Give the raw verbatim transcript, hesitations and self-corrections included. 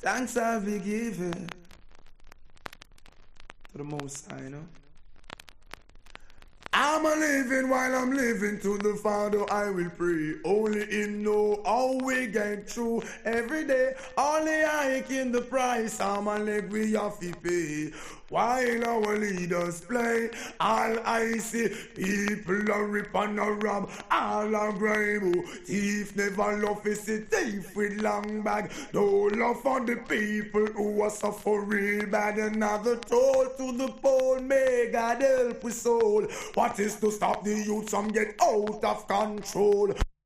Thanks I'll be given to the Most High, you know. I'm a living while I'm living to the Father I will pray. Only Him know how we get through every day. Only I can the price. I'm a leg we have to pay. While our leaders play, all I see people are rip and a rob, all are grime. Thief never love is a thief with long bag. No love for the people who are suffer real bad. Another toll to the pole, may God help us all. What is to stop the youth from get out of control?